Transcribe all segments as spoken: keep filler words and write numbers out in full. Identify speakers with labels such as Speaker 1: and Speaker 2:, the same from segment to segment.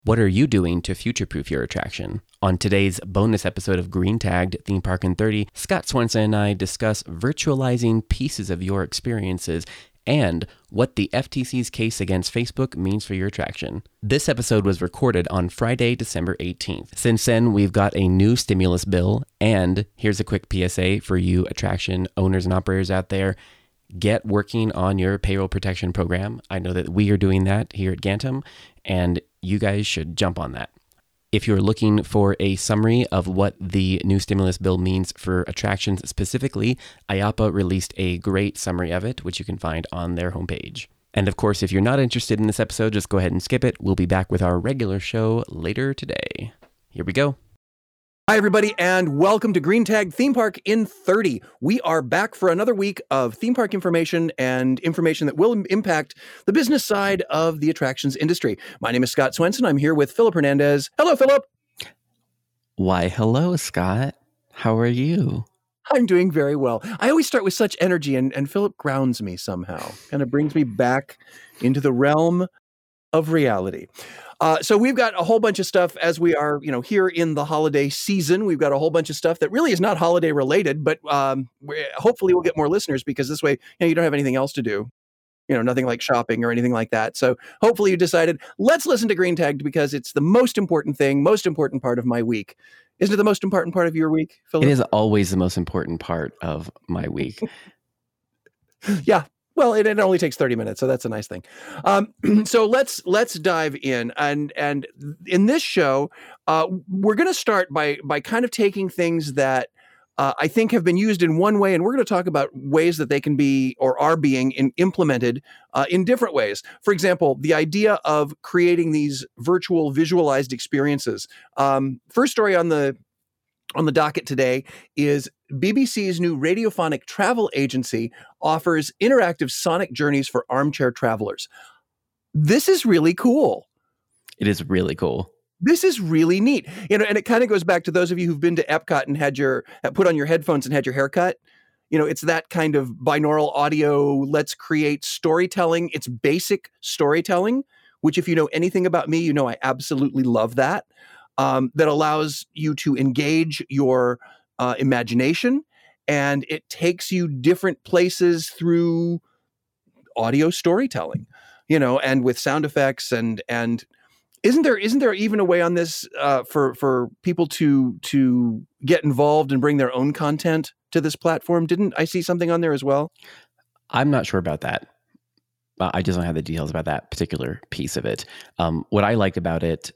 Speaker 1: What are you doing to future-proof your attraction? On today's bonus episode of Green Tagged Theme Park in thirty, Scott Swenson and I discuss virtualizing pieces of your experiences and what the F T C's case against Facebook means for your attraction. This episode was recorded on Friday, December eighteenth. Since then, we've got a new stimulus bill, and here's a quick P S A for you attraction owners and operators out there. Get working on your payroll protection program. I know that we are doing that here at Gantom, and you guys should jump on that. If you're looking for a summary of what the new stimulus bill means for attractions specifically, I A P A released a great summary of it, which you can find on their homepage. And of course, if you're not interested in this episode, just go ahead and skip it. We'll be back with our regular show later today. Here we go.
Speaker 2: Hi, everybody, and welcome to Green Tagged Theme Park in thirty. We are back for another week of theme park information and information that will impact the business side of the attractions industry. My name is Scott Swenson. I'm here with Philip Hernandez. Hello, Philip.
Speaker 1: Why, hello, Scott. How are you?
Speaker 2: I'm doing very well. I always start with such energy, and, and Philip grounds me somehow, kind of brings me back into the realm of reality. Uh, so we've got a whole bunch of stuff as we are, you know, here in the holiday season. We've got a whole bunch of stuff that really is not holiday related, but um, hopefully we'll get more listeners because this way, you know, you don't have anything else to do, you know, nothing like shopping or anything like that. So hopefully you decided, let's listen to Green Tagged because it's the most important thing, most important part of my week. Isn't it the most important part of your week, Philip?
Speaker 1: It is always the most important part of my week.
Speaker 2: Yeah. Well, it, it only takes thirty minutes, so that's a nice thing. Um, so let's let's dive in, and and in this show, uh, we're going to start by by kind of taking things that uh, I think have been used in one way, and we're going to talk about ways that they can be or are being in, implemented uh, in different ways. For example, the idea of creating these virtual visualized experiences. Um, first story on the on the docket today is B B C's new radiophonic travel agency offers interactive sonic journeys for armchair travelers. This is really cool.
Speaker 1: It is really cool.
Speaker 2: This is really neat. You know, and it kind of goes back to those of you who've been to Epcot and had your put on your headphones and had your hair cut. You know, it's that kind of binaural audio, let's create storytelling. It's basic storytelling, which if you know anything about me, you know I absolutely love that. Um, that allows you to engage your uh, imagination, and it takes you different places through audio storytelling, you know, and with sound effects and and isn't there isn't there even a way on this uh, for for people to to get involved and bring their own content to this platform? Didn't I see something on there as well?
Speaker 1: I'm not sure about that. Uh, I just don't have the details about that particular piece of it. Um, what I liked about it.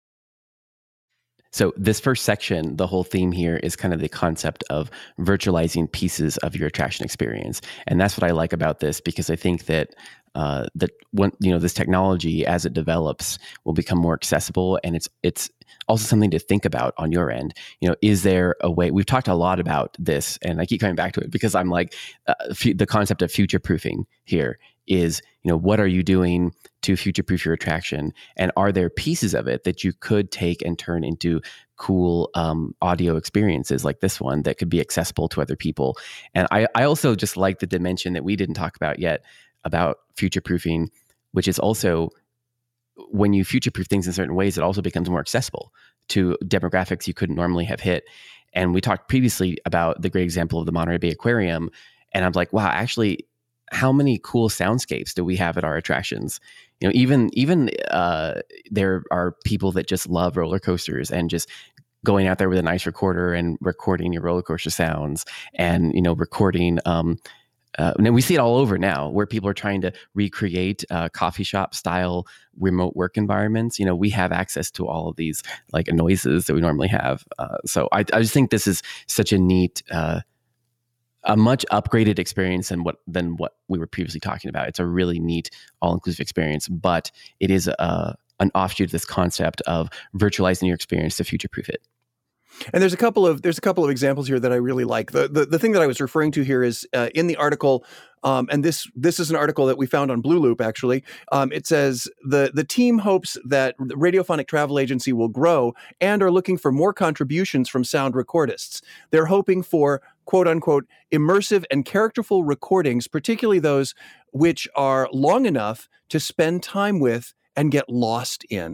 Speaker 1: So this first section, the whole theme here is kind of the concept of virtualizing pieces of your attraction experience. And that's what I like about this, because I think that uh, that when, you know, this technology as it develops will become more accessible, and it's it's also something to think about on your end. You know, is there a way? We've talked a lot about this, and I keep coming back to it because I'm like uh, f- the concept of future proofing here is, you know, what are you doing to future-proof your attraction? And are there pieces of it that you could take and turn into cool um, audio experiences like this one that could be accessible to other people? And I, I also just like the dimension that we didn't talk about yet about future-proofing, which is also when you future-proof things in certain ways, it also becomes more accessible to demographics you couldn't normally have hit. And we talked previously about the great example of the Monterey Bay Aquarium. And I'm like, wow, actually, how many cool soundscapes do we have at our attractions? You know, even even uh, there are people that just love roller coasters and just going out there with a nice recorder and recording your roller coaster sounds, and you know, recording. Um, uh, and we see it all over now, where people are trying to recreate uh, coffee shop style remote work environments. You know, we have access to all of these like noises that we normally have. Uh, so I, I just think this is such a neat. Uh, a much upgraded experience than what than what we were previously talking about. It's a really neat, all-inclusive experience, but it is a, an offshoot of this concept of virtualizing your experience to future-proof it.
Speaker 2: And there's a couple of there's a couple of examples here that I really like. The the, the thing that I was referring to here is uh, in the article, um, and this this is an article that we found on Blue Loop. Actually, um, it says the the team hopes that the radiophonic travel agency will grow and are looking for more contributions from sound recordists. They're hoping for quote unquote immersive and characterful recordings, particularly those which are long enough to spend time with and get lost in.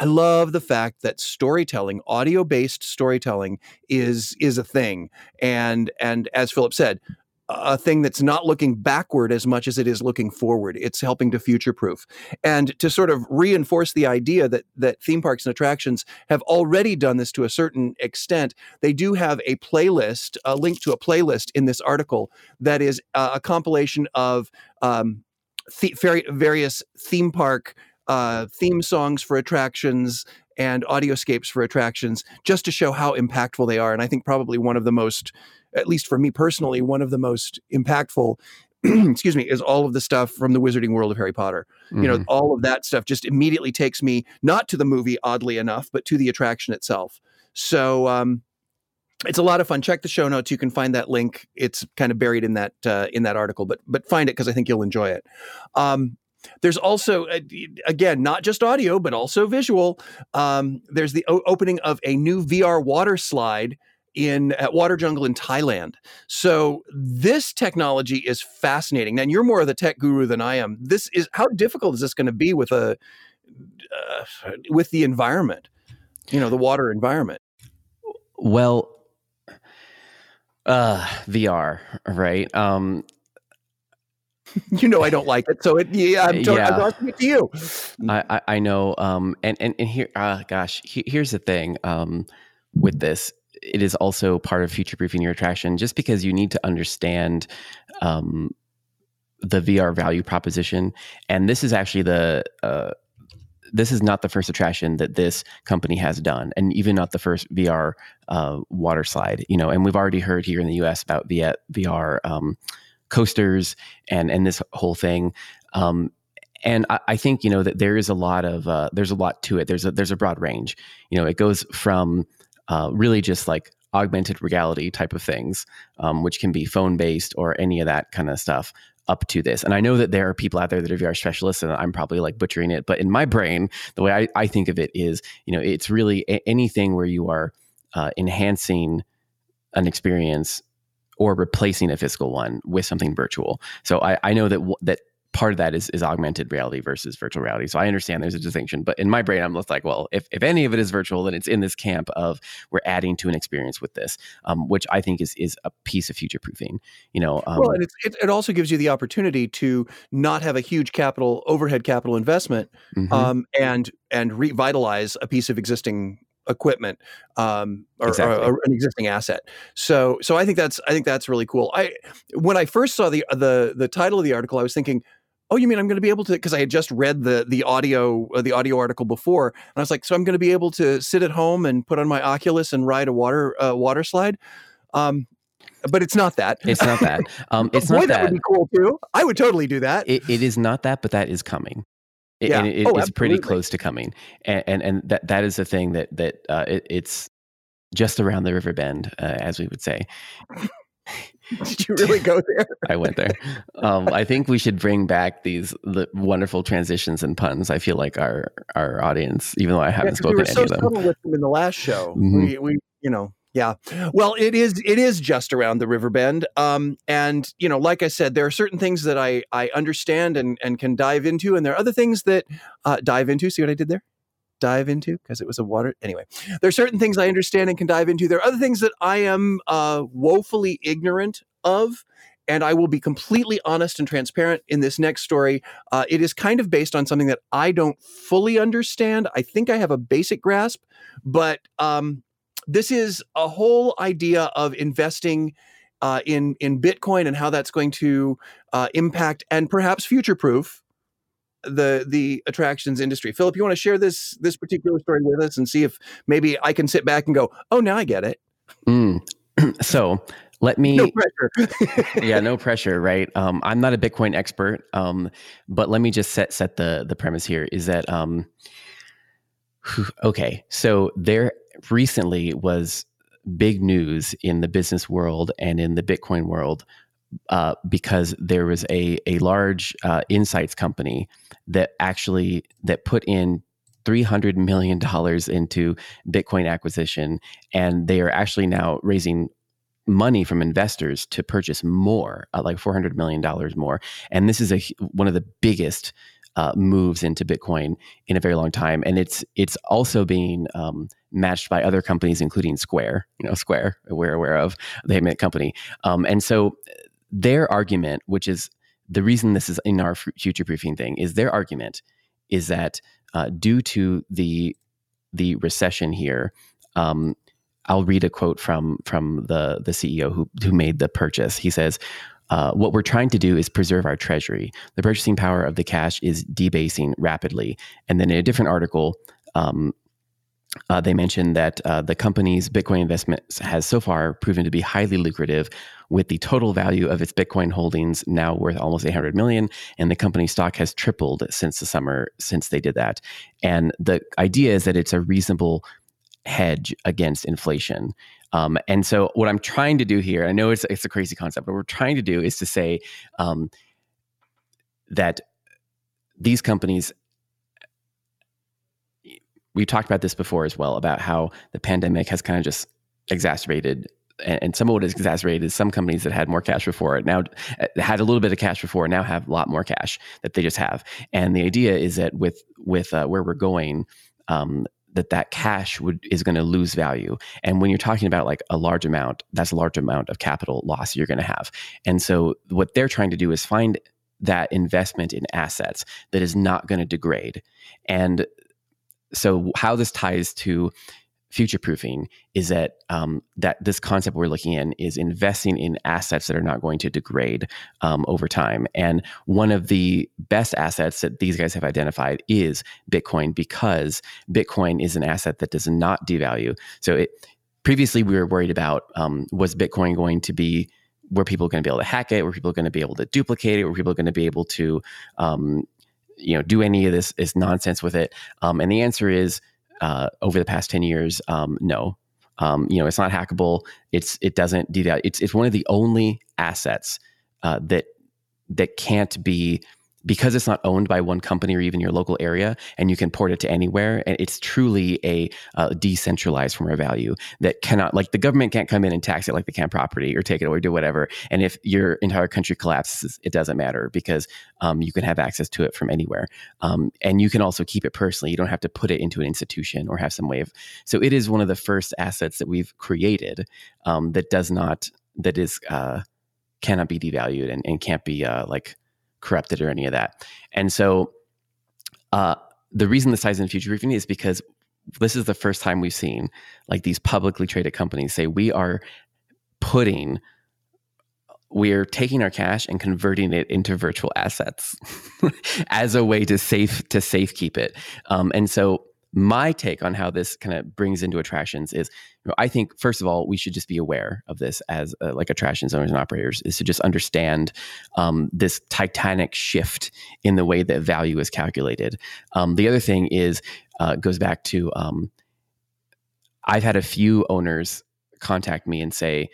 Speaker 2: I love the fact that storytelling, audio-based storytelling, is is a thing, and and as Philip said, a thing that's not looking backward as much as it is looking forward. It's helping to future-proof. And to sort of reinforce the idea that that theme parks and attractions have already done this to a certain extent, they do have a playlist, a link to a playlist in this article that is uh, a compilation of um, th- various theme park uh, theme songs for attractions and audioscapes for attractions, just to show how impactful they are. And I think probably one of the most, at least for me personally, one of the most impactful, excuse me, is all of the stuff from the Wizarding World of Harry Potter. Mm-hmm. You know, all of that stuff just immediately takes me not to the movie, oddly enough, but to the attraction itself. So um, it's a lot of fun. Check the show notes. You can find that link. It's kind of buried in that uh, in that article, but but find it because I think you'll enjoy it. Um, There's also, uh, again, not just audio, but also visual. Um, there's the o- opening of a new V R water slide in at Water Jungle in Thailand. So this technology is fascinating. And you're more of the tech guru than I am. This is how difficult is this going to be with a uh, with the environment? You know, the water environment.
Speaker 1: Well, uh, V R, right? Um,
Speaker 2: You know I don't like it, so it, yeah, I'm, to-
Speaker 1: Yeah.
Speaker 2: I'm asking it to you.
Speaker 1: I, I, I know. Um, and, and, and here, uh, gosh, he, here's the thing um, with this. It is also part of future-proofing your attraction, just because you need to understand um, the V R value proposition. And this is actually the, uh, this is not the first attraction that this company has done, and even not the first V R uh, water slide, you know, and we've already heard here in the U S about V R um, coasters and, and this whole thing. Um, and I, I think, you know, that there is a lot of, uh, there's a lot to it. There's a, there's a broad range, you know, it goes from uh, really just like augmented reality type of things, um, which can be phone based or any of that kind of stuff, up to this. And I know that there are people out there that are V R specialists, and I'm probably like butchering it, but in my brain, the way I, I think of it is, you know, it's really a- anything where you are uh, enhancing an experience or replacing a physical one with something virtual. So I, I know that w- that part of that is, is augmented reality versus virtual reality. So I understand there's a distinction, but in my brain, I'm just like, well, if, if any of it is virtual, then it's in this camp of we're adding to an experience with this, um, which I think is is a piece of future proofing. You know, um,
Speaker 2: well, and it's, it, it also gives you the opportunity to not have a huge capital overhead capital investment,
Speaker 1: mhm.
Speaker 2: um, and and revitalize a piece of existing equipment, um, or,
Speaker 1: Exactly.
Speaker 2: or, or an existing asset. So so I think that's I think that's really cool. I when I first saw the the the title of the article, I was thinking, oh, you mean I'm going to be able to, because I had just read the the audio uh, the audio article before, and I was like, so I'm going to be able to sit at home and put on my Oculus and ride a water uh, water slide. Um, but it's not that.
Speaker 1: It's not that. Um, it's
Speaker 2: Boy,
Speaker 1: not
Speaker 2: that
Speaker 1: that.
Speaker 2: would be cool too. I would totally do that.
Speaker 1: It, it is not that, but that is coming. It,
Speaker 2: Yeah.
Speaker 1: and it,
Speaker 2: Oh,
Speaker 1: it's pretty
Speaker 2: absolutely.
Speaker 1: close to coming, and and, and that that is the thing that that uh, it, it's just around the river bend, uh, as we would say.
Speaker 2: Did you really go there?
Speaker 1: I went there. Um, I think we should bring back these the wonderful transitions and puns. I feel like our our audience, even though I haven't
Speaker 2: Yeah, 'cause
Speaker 1: spoken
Speaker 2: we were
Speaker 1: any
Speaker 2: so
Speaker 1: of them.
Speaker 2: subtle with them in the last show.
Speaker 1: Mhm.
Speaker 2: We, we, you know, yeah. Well, it is it is just around the river bend. Um, and you know, like I said, there are certain things that I I understand and and can dive into, and there are other things that uh, dive into. See what I did there? Dive into, because it was a water. Anyway, there are certain things I understand and can dive into. There are other things that I am uh, woefully ignorant of. And I will be completely honest and transparent in this next story. Uh, it is kind of based on something that I don't fully understand. I think I have a basic grasp, but um, this is a whole idea of investing uh, in in Bitcoin and how that's going to uh, impact and perhaps future-proof the the attractions industry. Philip, you want to share this this particular story with us and see if maybe I can sit back and go, oh, now I get it.
Speaker 1: Mm. So let me.
Speaker 2: No pressure.
Speaker 1: Yeah, no pressure, right? Um, I'm not a Bitcoin expert, um, but let me just set set the the premise here. Is that um, okay? So there recently was big news in the business world and in the Bitcoin world uh, because there was a a large uh, insights company that actually that put in three hundred million dollars into Bitcoin acquisition, and they are actually now raising money from investors to purchase more, uh, like four hundred million dollars more. And this is a one of the biggest uh, moves into Bitcoin in a very long time, and it's it's also being um, matched by other companies, including Square. You know, Square, we're aware of, the payment company, um, and so their argument, which is the reason this is in our future proofing thing, is their argument is that uh, due to the the recession here. Um, I'll read a quote from from the the C E O who who made the purchase. He says, uh, "What we're trying to do is preserve our treasury. The purchasing power of the cash is debasing rapidly." And then in a different article, um, uh, they mentioned that uh, the company's Bitcoin investment has so far proven to be highly lucrative, with the total value of its Bitcoin holdings now worth almost eight hundred million, and the company's stock has tripled since the summer since they did that. And the idea is that it's a reasonable hedge against inflation. Um, and so what I'm trying to do here, I know it's it's a crazy concept, but what we're trying to do is to say um, that these companies, we talked about this before as well, about how the pandemic has kind of just exacerbated, and, and some of what is exacerbated is some companies that had more cash before it now had a little bit of cash before now have a lot more cash that they just have. And the idea is that with with uh, where we're going, um, that that cash would is going to lose value. And when you're talking about like a large amount, that's a large amount of capital loss you're going to have. And so what they're trying to do is find that investment in assets that is not going to degrade. And so how this ties to future proofing is that um, that this concept we're looking in is investing in assets that are not going to degrade um, over time. And one of the best assets that these guys have identified is Bitcoin, because Bitcoin is an asset that does not devalue. So it, previously we were worried about um, was Bitcoin going to be were people going to be able to hack it? Were people going to be able to duplicate it? Were people going to be able to um, you know do any of this, this nonsense with it? Um, and the answer is, Uh, over the past ten years, um, no. Um, you know, it's not hackable. It's it doesn't devalue. It's it's one of the only assets uh, that that can't be, because it's not owned by one company or even your local area, and you can port it to anywhere. And it's truly a uh, decentralized form of value that cannot, like the government can't come in and tax it like they can property or take it or do whatever. And if your entire country collapses, it doesn't matter, because um, you can have access to it from anywhere. Um, and you can also keep it personally. You don't have to put it into an institution or have some way of, so it is one of the first assets that we've created um, that does not, that is, uh, cannot be devalued and, and can't be uh, like, corrupted or any of that. And so uh, the reason this ties in future proofing is because this is the first time we've seen like these publicly traded companies say, we are putting, we're taking our cash and converting it into virtual assets as a way to safe, to safe keep it. Um, and so my take on how this kind of brings into attractions is, you know, I think first of all, we should just be aware of this as uh, like attractions owners and operators, is to just understand um, this titanic shift in the way that value is calculated. Um, the other thing is, uh, goes back to, um, I've had a few owners contact me and say,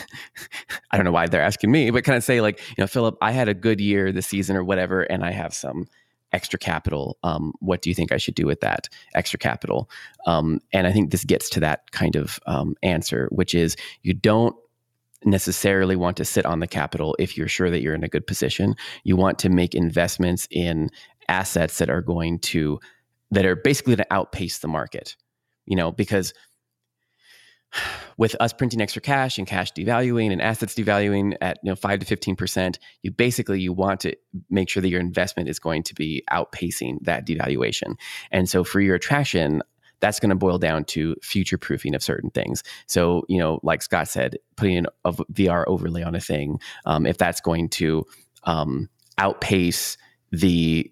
Speaker 1: I don't know why they're asking me, but kind of say like, you know, Philip, I had a good year this season or whatever, and I have some extra capital. Um, what do you think I should do with that extra capital? Um, and I think this gets to that kind of um, answer, which is you don't necessarily want to sit on the capital if you're sure that you're in a good position. You want to make investments in assets that are going to, that are basically to outpace the market, you know, because with us printing extra cash and cash devaluing and assets devaluing at, you know, five to fifteen percent, you basically, you want to make sure that your investment is going to be outpacing that devaluation. And so for your attraction, that's going to boil down to future proofing of certain things. So, you know, like Scott said, putting a V R overlay on a thing, um, if that's going to um, outpace the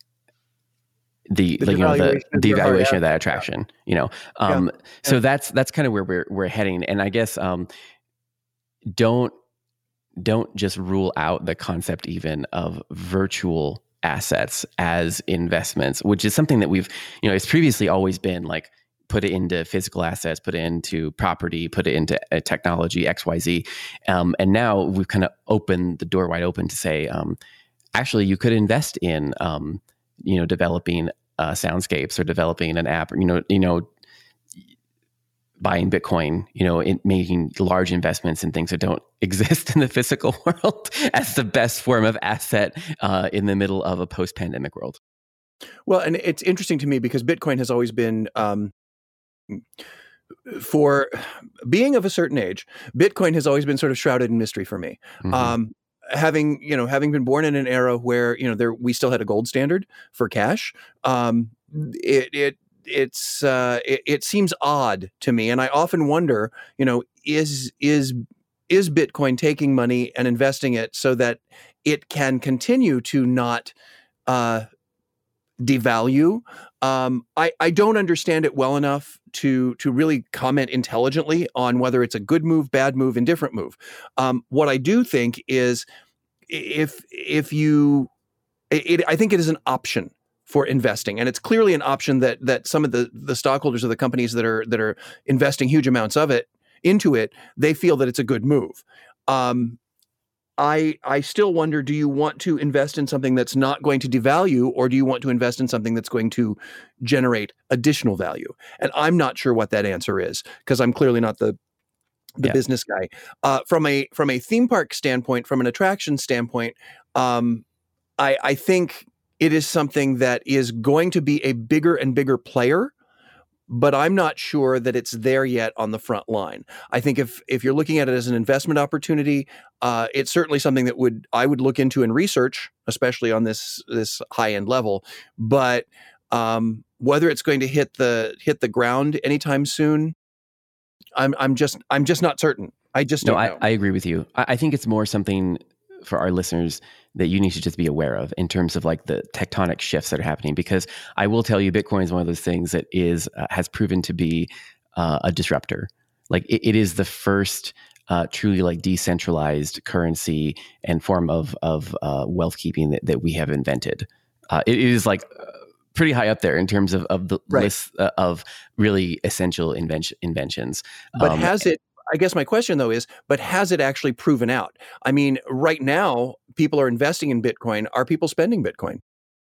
Speaker 1: the, the, like, you know, the, the evaluation of that attraction, yeah. you know? Um, yeah. So yeah. that's, that's kind of where we're, we're heading. And I guess, um, don't, don't just rule out the concept even of virtual assets as investments, which is something that we've, you know, it's previously always been like, put it into physical assets, put it into property, put it into uh, technology, X, Y, Z. Um, and now we've kind of opened the door wide open to say, um, actually you could invest in, um, you know, developing uh, soundscapes or developing an app, you know, you know, buying Bitcoin, you know, in making large investments in things that don't exist in the physical world as the best form of asset uh, in the middle of a post-pandemic world.
Speaker 2: Well, and it's interesting to me because Bitcoin has always been, um, for being of a certain age, Bitcoin has always been sort of shrouded in mystery for me.
Speaker 1: Mm-hmm.
Speaker 2: Um, having, you know, having been born in an era where, you know, there we still had a gold standard for cash, um, it, it it's uh, it, it seems odd to me, and I often wonder, you know, is is is Bitcoin taking money and investing it so that it can continue to not uh, devalue? Um, I, I don't understand it well enough to to really comment intelligently on whether it's a good move, bad move, indifferent move. Um, what I do think is if if you, it, I think it is an option for investing, and it's clearly an option that that some of the the stockholders of the companies that are that are investing huge amounts of it into it, they feel that it's a good move. Um, I I still wonder, do you want to invest in something that's not going to devalue, or do you want to invest in something that's going to generate additional value? And I'm not sure what that answer is, because I'm clearly not the the
Speaker 1: Yeah.
Speaker 2: business guy. Uh, from a from a theme park standpoint, from an attraction standpoint, um, I, I think it is something that is going to be a bigger and bigger player, but I'm not sure that it's there yet on the front line. I think if if you're looking at it as an investment opportunity, uh, it's certainly something that would I would look into and research, especially on this this high end level. But um, whether it's going to hit the hit the ground anytime soon, I'm I'm just I'm just not certain. I just
Speaker 1: No,
Speaker 2: don't
Speaker 1: I,
Speaker 2: know.
Speaker 1: I agree with you. I, I think it's more something for our listeners that you need to just be aware of in terms of like the tectonic shifts that are happening. Because I will tell you, Bitcoin is one of those things that is uh, has proven to be uh, a disruptor. Like it, it is the first uh, truly like decentralized currency and form of of uh, wealth keeping that, that we have invented. Uh, it is like uh, pretty high up there in terms of of the
Speaker 2: Right.
Speaker 1: list uh, of really essential invention, inventions.
Speaker 2: But
Speaker 1: Um,
Speaker 2: has it, I guess my question though is, but has it actually proven out? I mean, right now, people are investing in Bitcoin. Are people spending Bitcoin?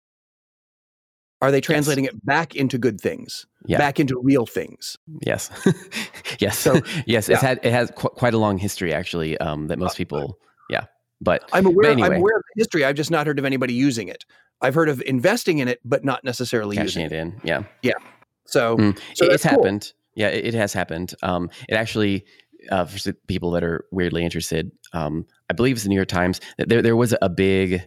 Speaker 2: Are they translating
Speaker 1: yes.
Speaker 2: it back into good things,
Speaker 1: Yeah.
Speaker 2: back into real things?
Speaker 1: Yes. yes.
Speaker 2: So,
Speaker 1: yes.
Speaker 2: yeah.
Speaker 1: It's had, it has qu- quite a long history actually, um, that most people, yeah. But,
Speaker 2: I'm
Speaker 1: but
Speaker 2: aware, I'm
Speaker 1: anyway,
Speaker 2: aware of the history. I've just not heard of anybody using it. I've heard of investing in it, but not necessarily
Speaker 1: cashing
Speaker 2: using
Speaker 1: it
Speaker 2: it.
Speaker 1: in. Yeah.
Speaker 2: Yeah. So,
Speaker 1: Mm.
Speaker 2: so
Speaker 1: It-
Speaker 2: that's
Speaker 1: it's
Speaker 2: cool.
Speaker 1: happened. Yeah. It, it has happened. Um, it actually, uh, for s- people that are weirdly interested, um, I believe it's the New York Times that there, there was a big,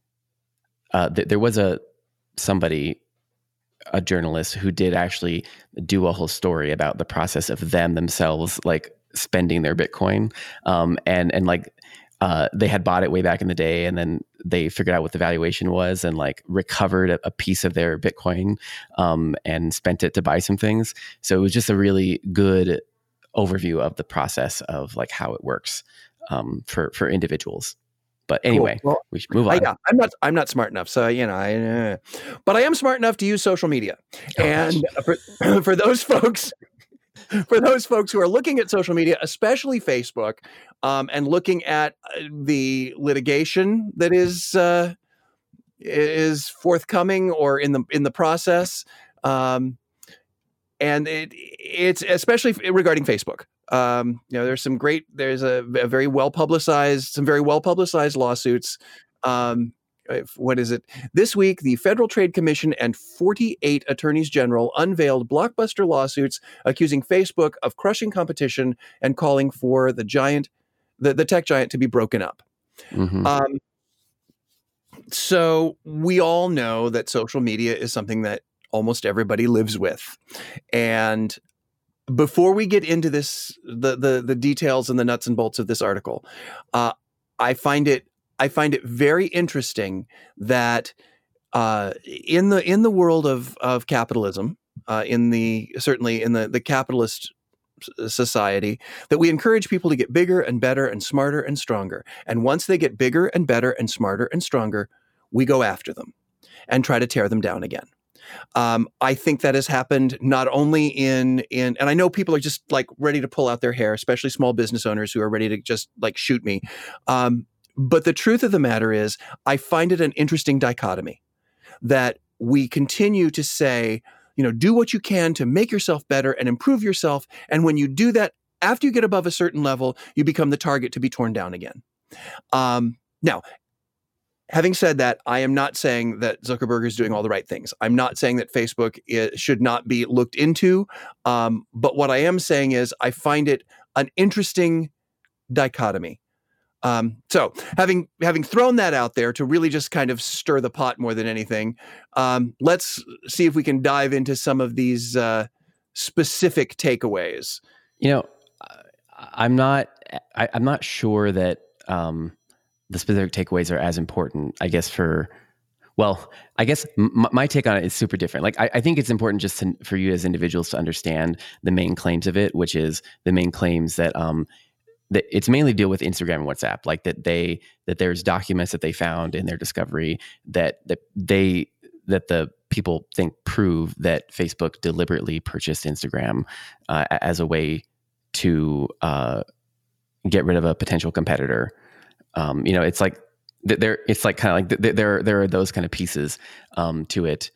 Speaker 1: uh, th- there was a, somebody, a journalist who did actually do a whole story about the process of them themselves, like spending their Bitcoin. Um, and, and like, uh, they had bought it way back in the day, and then they figured out what the valuation was and like recovered a, a piece of their Bitcoin, um, and spent it to buy some things. So it was just a really good overview of the process of like how it works, um, for, for individuals. But anyway,
Speaker 2: Cool. Well,
Speaker 1: we should move
Speaker 2: I,
Speaker 1: on.
Speaker 2: yeah, I'm not. I'm not smart enough. So you know, I, uh, but I am smart enough to use social media.
Speaker 1: Oh,
Speaker 2: And for, for those folks, for those folks who are looking at social media, especially Facebook, um, and looking at uh, the litigation that is uh, is forthcoming or in the in the process, um, and it it's especially regarding Facebook. Um, you know, there's some great, there's a, a very well publicized, some very well publicized lawsuits. Um, what is it? This week, the Federal Trade Commission and forty-eight attorneys general unveiled blockbuster lawsuits accusing Facebook of crushing competition and calling for the giant, the, the tech giant, to be broken up.
Speaker 1: Mm-hmm.
Speaker 2: Um, so we all know that social media is something that almost everybody lives with, and before we get into this, the the the details and the nuts and bolts of this article, uh, I find it I find it very interesting that uh, in the in the world of of capitalism, uh, in the certainly in the the capitalist society, that we encourage people to get bigger and better and smarter and stronger. And once they get bigger and better and smarter and stronger, we go after them and try to tear them down again. Um, I think that has happened not only in in, and I know people are just like ready to pull out their hair, especially small business owners who are ready to just like shoot me. Um, but the truth of the matter is, I find it an interesting dichotomy that we continue to say you know, do what you can to make yourself better and improve yourself. And when you do that, after you get above a certain level, you become the target to be torn down again. Um, now, having said that, I am not saying that Zuckerberg is doing all the right things. I'm not saying that Facebook is, should not be looked into. Um, but what I am saying is I find it an interesting dichotomy. Um, so having having thrown that out there to really just kind of stir the pot more than anything, um, let's see if we can dive into some of these uh, specific takeaways.
Speaker 1: You know, I'm not I, I'm not sure that um, the specific takeaways are as important, I guess, for, well, I guess m- my take on it is super different. Like, I, I think it's important just to, for you as individuals to understand the main claims of it, which is the main claims that, um, that it's mainly deal with Instagram and WhatsApp, like that they, that there's documents that they found in their discovery that, that they, that the people think prove that Facebook deliberately purchased Instagram uh, as a way to uh, get rid of a potential competitor. Um, you know, it's like there. It's like kind of like there. There are those kind of pieces um, to it.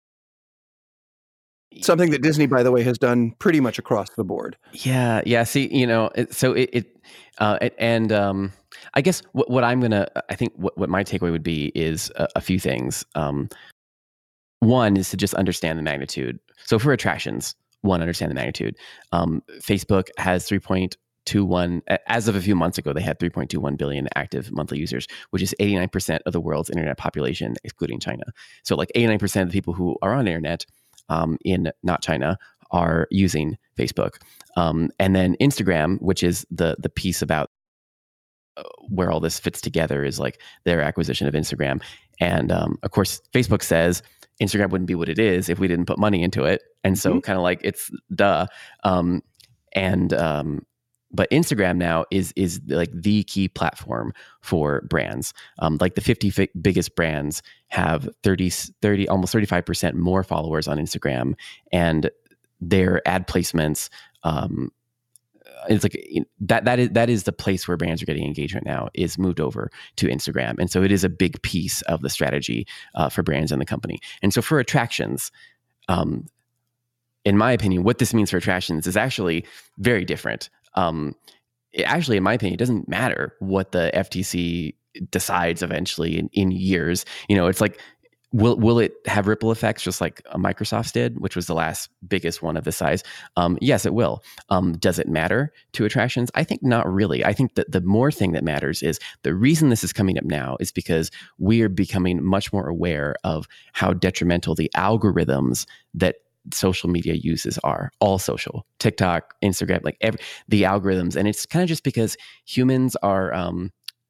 Speaker 2: Something that Disney, by the way, has done pretty much across the board.
Speaker 1: Yeah, yeah. See, you know, it, so it, it, uh, it and um, I guess what, what I'm gonna, I think what, what my takeaway would be is a, a few things. Um, one is to just understand the magnitude. So for attractions, one, understand the magnitude. Um, Facebook has three point two one, as of a few months ago, they had three point two one billion active monthly users, which is eighty-nine percent of the world's internet population, excluding China. So like eighty-nine percent of the people who are on the internet um, in not China are using Facebook. Um, and then Instagram, which is the the piece about uh, where all this fits together, is like their acquisition of Instagram. And um, of course, Facebook says Instagram wouldn't be what it is if we didn't put money into it. And so mm-hmm. kind of like it's duh. Um, and um, but Instagram now is is like the key platform for brands. Um, like the fifty f- biggest brands have thirty, thirty, almost thirty-five percent more followers on Instagram, and their ad placements. Um, it's like that. That is that is the place where brands are getting engagement now. Is moved over to Instagram, and so it is a big piece of the strategy uh, for brands and the company. And so for attractions. Um, in my opinion, what this means for attractions is actually very different. Um, it actually, in my opinion, it doesn't matter what the F T C decides eventually in, in years. You know, it's like, will will it have ripple effects just like Microsoft's did, which was the last biggest one of this size? Um, yes, it will. Um, does it matter to attractions? I think not really. I think that the more thing that matters is the reason this is coming up now is because we are becoming much more aware of how detrimental the algorithms that social media uses are, all social, TikTok, Instagram, like every, the algorithms. And it's kind of just because humans are, um,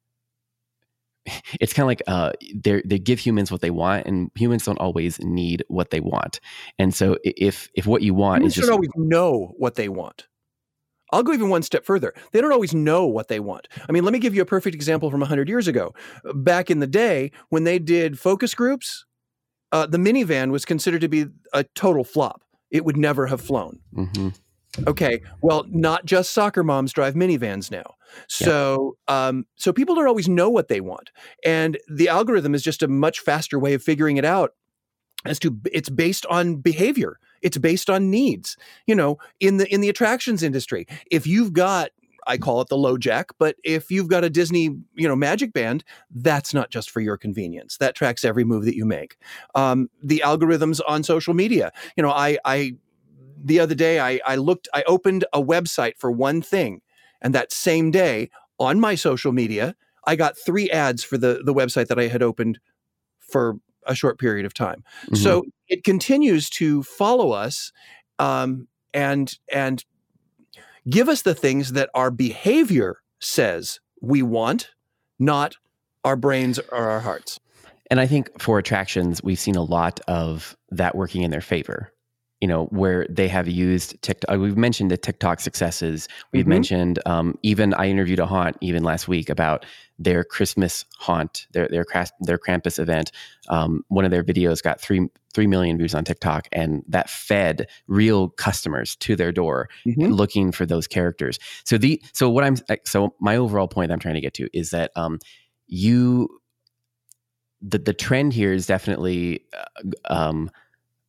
Speaker 1: it's kind of like uh, they they give humans what they want, and humans don't always need what they want. And so if if what you want
Speaker 2: humans
Speaker 1: is just
Speaker 2: don't always know what they want. I'll go even one step further. They don't always know what they want. I mean, let me give you a perfect example from one hundred years ago. Back in the day, when they did focus groups, Uh, the minivan was considered to be a total flop. It would never have flown.
Speaker 1: Mm-hmm.
Speaker 2: Okay, well, not just soccer moms drive minivans now. So, yep. um, so people don't always know what they want, and the algorithm is just a much faster way of figuring it out. As to, it's based on behavior. It's based on needs. You know, in the in the attractions industry, if you've got, I call it the low jack, but if you've got a Disney, you know, Magic Band, that's not just for your convenience. That tracks every move that you make. Um, the algorithms on social media, you know, I, I the other day I, I looked, I opened a website for one thing, and that same day on my social media, I got three ads for the the website that I had opened for a short period of time. Mm-hmm. So it continues to follow us, um, and and. give us the things that our behavior says we want, not our brains or our hearts.
Speaker 1: And I think for attractions, we've seen a lot of that working in their favor, you know, where they have used TikTok. We've mentioned the TikTok successes. We've mm-hmm. mentioned, um, even I interviewed a haunt even last week about their Christmas haunt, their their their Krampus event. Um, one of their videos got three three million views on TikTok, and that fed real customers to their door mm-hmm. looking for those characters. So the so what I'm so my overall point I'm trying to get to is that um, you the the trend here is definitely uh, um,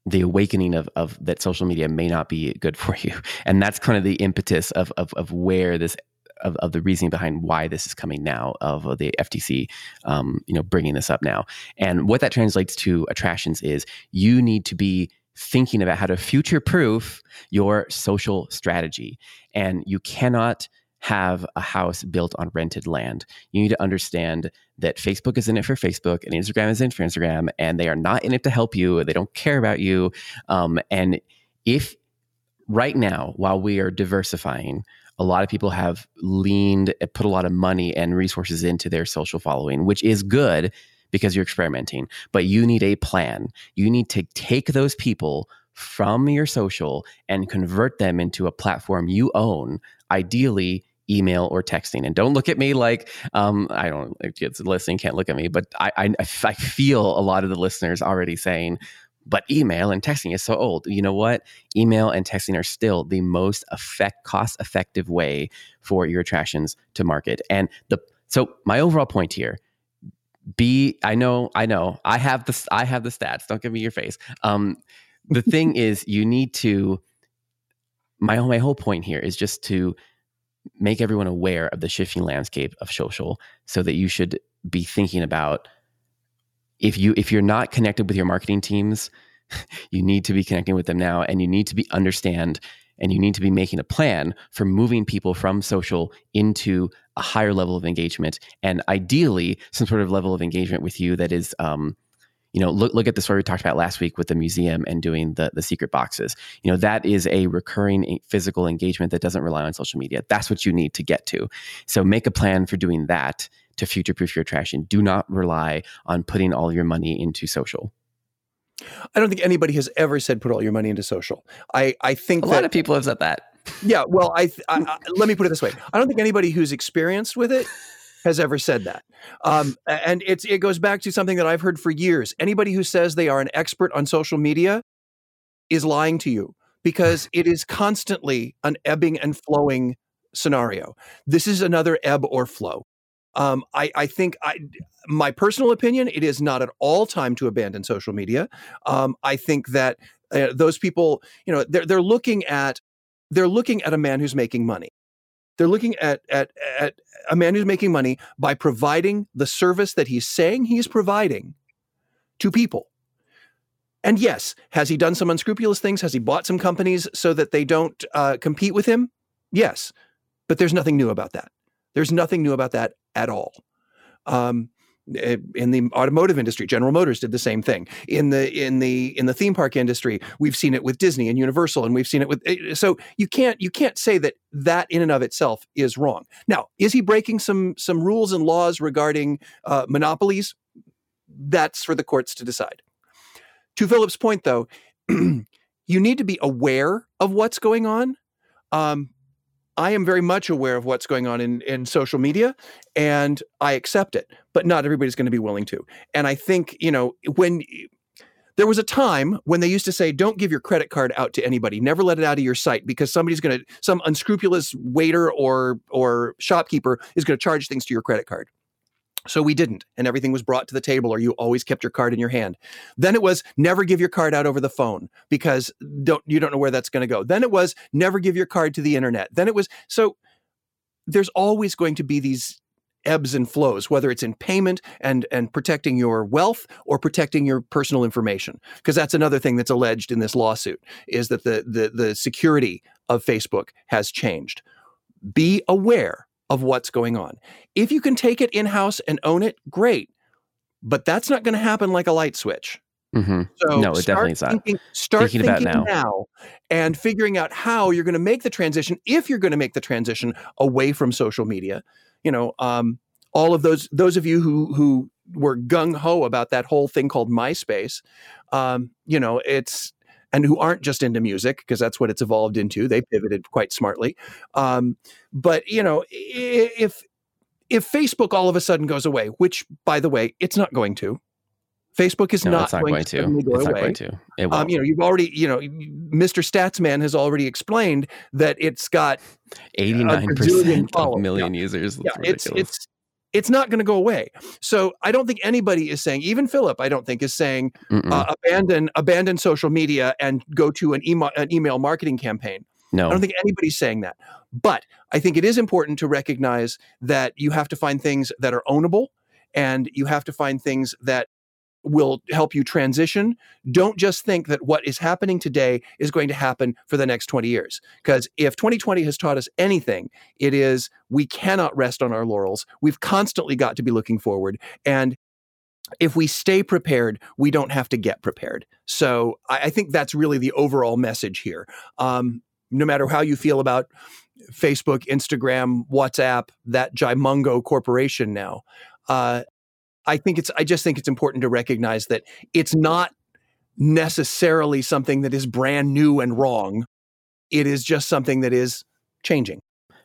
Speaker 1: the awakening of, of that social media may not be good for you. And that's kind of the impetus of, of, of where this, of, of the reasoning behind why this is coming now, of the F T C, um, you know, bringing this up now. And what that translates to Attractions is you need to be thinking about how to future-proof your social strategy. And you cannot have a house built on rented land. You need to understand that Facebook is in it for Facebook and Instagram is in it for Instagram, and they are not in it to help you. They don't care about you. Um, and if right now, while we are diversifying, a lot of people have leaned, put a lot of money and resources into their social following, which is good because you're experimenting, but you need a plan. You need to take those people from your social and convert them into a platform you own, ideally email or texting. And don't look at me like, um, I don't, kids listening can't look at me, but I, I, I feel a lot of the listeners already saying, but email and texting is so old. You know what? Email and texting are still the most effect, cost-effective way for your attractions to market. And the so my overall point here, be I know, I know, I have the I have the stats. Don't give me your face. Um, the thing is, you need to. My my whole point here is just to make everyone aware of the shifting landscape of social, so that you should be thinking about if you if you're not connected with your marketing teams, you need to be connecting with them now, and you need to be understand and you need to be making a plan for moving people from social into a higher level of engagement, and ideally some sort of level of engagement with you that is, um, you know, look look at the story we talked about last week with the museum and doing the the secret boxes. You know, that is a recurring physical engagement that doesn't rely on social media. That's what you need to get to. So make a plan for doing that to future-proof your attraction. Do not rely on putting all your money into social.
Speaker 2: I don't think anybody has ever said put all your money into social. I, I think
Speaker 1: a
Speaker 2: that,
Speaker 1: lot of people have said that.
Speaker 2: Yeah, well, I, I, I let me put it this way. I don't think anybody who's experienced with it has ever said that. Um, and it's it goes back to something that I've heard for years. Anybody who says they are an expert on social media is lying to you, because it is constantly an ebbing and flowing scenario. This is another ebb or flow. Um, I, I think I, my personal opinion, it is not at all time to abandon social media. Um, I think that uh, those people, you know, they're they're looking at they're looking at a man who's making money. They're looking at at at a man who's making money by providing the service that he's saying he's providing to people. And yes, has he done some unscrupulous things? Has he bought some companies so that they don't uh, compete with him? Yes, but there's nothing new about that. There's nothing new about that at all. Um, in the automotive industry, General Motors did the same thing. In the in the in the theme park industry, we've seen it with Disney and Universal, and we've seen it with. So you can't you can't say that that in and of itself is wrong. Now, is he breaking some some rules and laws regarding uh, monopolies? That's for the courts to decide. To Philip's point, though, you need to be aware of what's going on. Um, I am very much aware of what's going on in, in social media, and I accept it, but not everybody's going to be willing to. And I think, you know, when there was a time when they used to say, don't give your credit card out to anybody, never let it out of your sight, because somebody's going to, some unscrupulous waiter or, or shopkeeper is going to charge things to your credit card. So we didn't, and everything was brought to the table, or you always kept your card in your hand. Then it was never give your card out over the phone, because don't, you don't know where that's going to go. Then it was never give your card to the internet. Then it was, so there's always going to be these ebbs and flows, whether it's in payment and, and protecting your wealth or protecting your personal information. Because that's another thing that's alleged in this lawsuit, is that the, the, the security of Facebook has changed. Be aware of what's going on. If you can take it in-house and own it, great. But that's not going to happen like a light switch.
Speaker 1: Mm-hmm. So no, it definitely is not.
Speaker 2: Thinking, start
Speaker 1: thinking,
Speaker 2: thinking
Speaker 1: about now.
Speaker 2: now and figuring out how you're going to make the transition, if you're going to make the transition away from social media. You know, um, all of those those of you who who were gung-ho about that whole thing called MySpace, um, you know, it's and who aren't just into music, because that's what it's evolved into. They pivoted quite smartly. Um, but, you know, if if Facebook all of a sudden goes away, which, by the way, it's not going to. Facebook is
Speaker 1: no,
Speaker 2: not,
Speaker 1: it's not
Speaker 2: going,
Speaker 1: going
Speaker 2: to.
Speaker 1: to.
Speaker 2: Go
Speaker 1: it's
Speaker 2: away.
Speaker 1: not going to. It won't.
Speaker 2: Um, you know, you've already, you know, Mister Statsman has already explained that it's got
Speaker 1: eighty-nine percent of million
Speaker 2: yeah.
Speaker 1: users. That's
Speaker 2: yeah, it's
Speaker 1: ridiculous.
Speaker 2: it's it's not going to go away. So I don't think anybody is saying, even Philip, I don't think is saying, uh, abandon abandon social media and go to an email an email marketing campaign.
Speaker 1: No,
Speaker 2: I don't think anybody's saying that. But I think it is important to recognize that you have to find things that are ownable, and you have to find things that will help you transition. Don't just think that what is happening today is going to happen for the next twenty years. Because if twenty twenty has taught us anything, it is we cannot rest on our laurels. We've constantly got to be looking forward. And if we stay prepared, we don't have to get prepared. So I, I think that's really the overall message here. Um, no matter how you feel about Facebook, Instagram, WhatsApp, that Gymungo corporation now, uh, I think it's, I just think it's important to recognize that it's not necessarily something that is brand new and wrong. It is just something that is changing.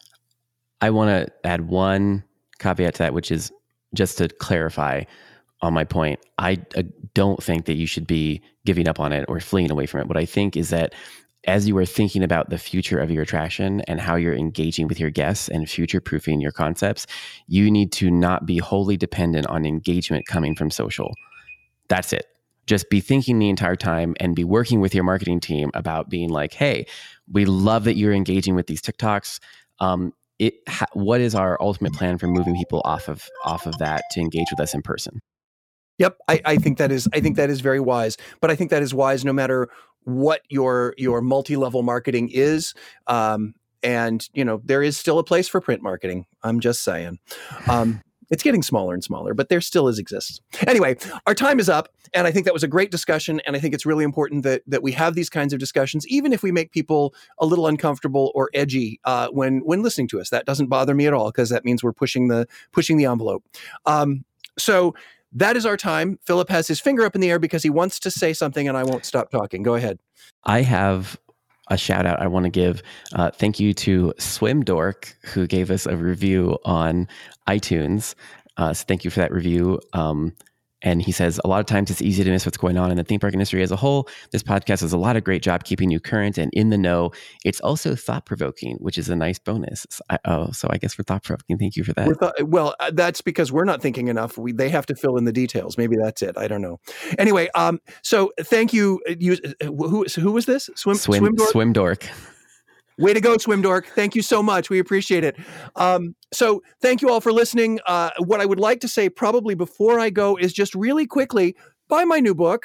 Speaker 1: I want to add one caveat to that, which is just to clarify on my point. I, I don't think that you should be giving up on it or fleeing away from it. What I think is that as you are thinking about the future of your attraction and how you're engaging with your guests and future-proofing your concepts, you need to not be wholly dependent on engagement coming from social. That's it. Just be thinking the entire time and be working with your marketing team about being like, hey, we love that you're engaging with these TikToks. Um, it, ha- what is our ultimate plan for moving people off of off of that to engage with us in person?
Speaker 2: Yep, I, I think that is I think that is very wise. But I think that is wise no matter what your your multi-level marketing is. Um, and you know, there is still a place for print marketing. I'm just saying. Um, it's getting smaller and smaller, but there still is exists. Anyway, our time is up, and I think that was a great discussion. And I think it's really important that that we have these kinds of discussions, even if we make people a little uncomfortable or edgy uh, when when listening to us. That doesn't bother me at all, because that means we're pushing the pushing the envelope. Um, so. That is our time. Philip has his finger up in the air because he wants to say something, and I won't stop talking. Go ahead.
Speaker 1: I have a shout out I want to give. Uh, thank you to Swimdork, who gave us a review on iTunes. Uh, so thank you for that review. Um, and he says, a lot of times it's easy to miss what's going on in the theme park industry as a whole. This podcast does a lot of great job keeping you current and in the know. It's also thought-provoking, which is a nice bonus. So I, oh, so I guess we're thought-provoking. Thank you for that.
Speaker 2: Th- well, uh, that's because we're not thinking enough. We, they have to fill in the details. Maybe that's it. I don't know. Anyway, um, so thank you. you uh, who, who was this? Swim,
Speaker 1: Swim,
Speaker 2: Swimdork?
Speaker 1: Swimdork.
Speaker 2: Way to go, Swimdork. Thank you so much. We appreciate it. Um, so thank you all for listening. Uh, what I would like to say probably before I go is just really quickly, buy my new book.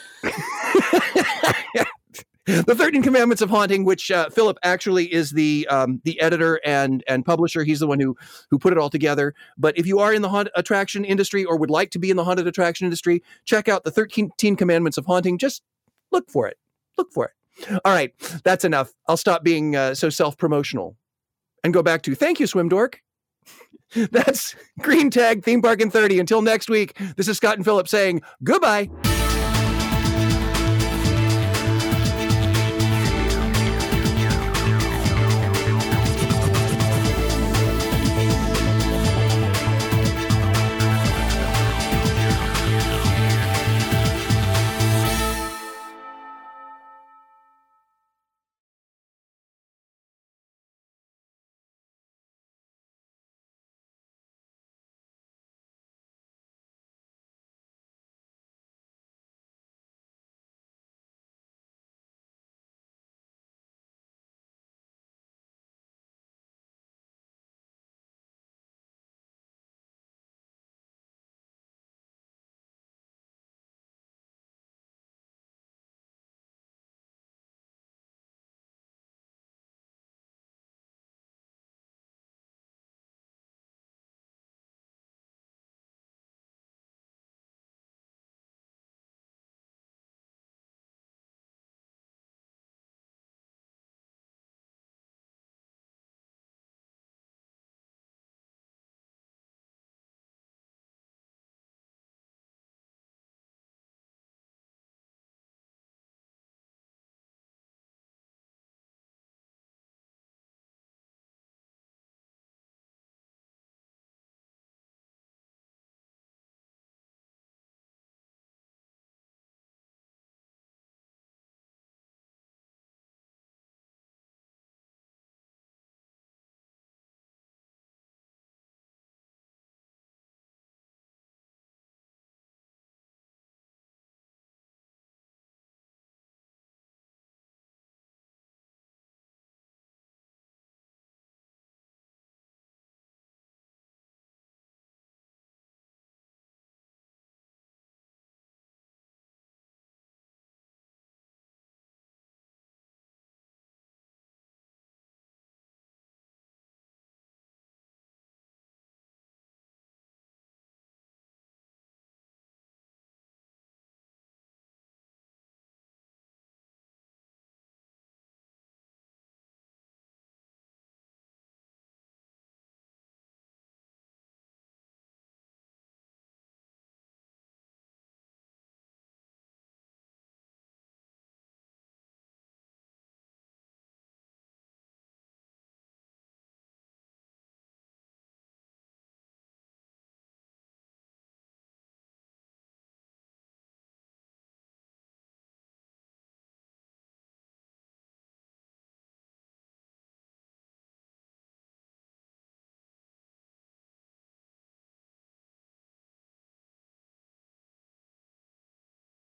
Speaker 2: The thirteen Commandments of Haunting, which uh, Philip actually is the um, the editor and and publisher. He's the one who who put it all together. But if you are in the haunted attraction industry or would like to be in the haunted attraction industry, check out the thirteen Commandments of Haunting. Just look for it. Look for it. All right, that's enough. I'll stop being uh, so self-promotional and go back to thank you, Swimdork. That's Green Tag Theme Park in thirty. Until next week, this is Scott and Philip saying goodbye.